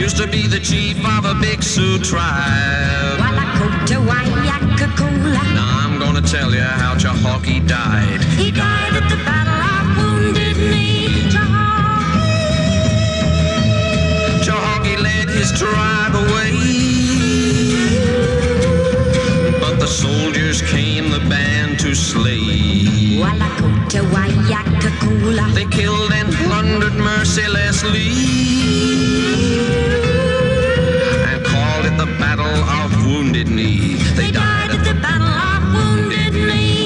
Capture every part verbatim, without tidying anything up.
used to be the chief of a big Sioux tribe. Now I'm gonna tell you how Chahawkee died. He died at the Battle of Wounded Knee. Chahawkee led his tribe away, but the soldiers came the band to slay. They killed and plundered mercilessly and called it the Battle of Wounded Knee. They died at the Battle of Wounded Knee.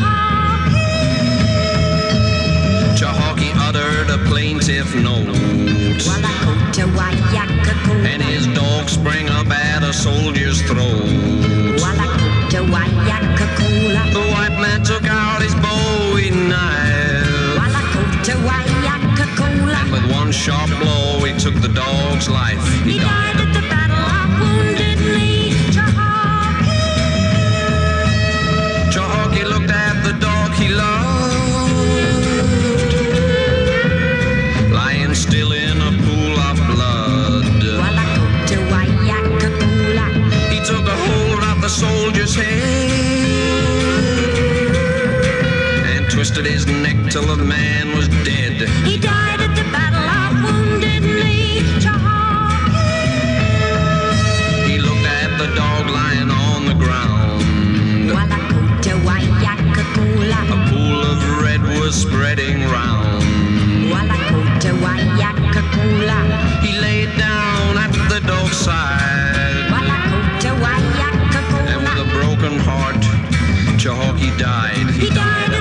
Chahawkee uttered a plaintive note, and his dog sprang up at a soldier's throat. The white man took out his bowie knife, and with one sharp blow he took the dog's life. He died at the Battle of Wounded Knee. Chahawkee looked at the dog he loved, lying still in a pool of blood. He took a hold of the soldier's head and twisted his neck till the man was dead. He died at the Battle of Wounded Knee. He looked at the dog lying on the ground. A pool of red was spreading round. He laid down at the dog's side, and with a broken heart, Chahawkee died. He died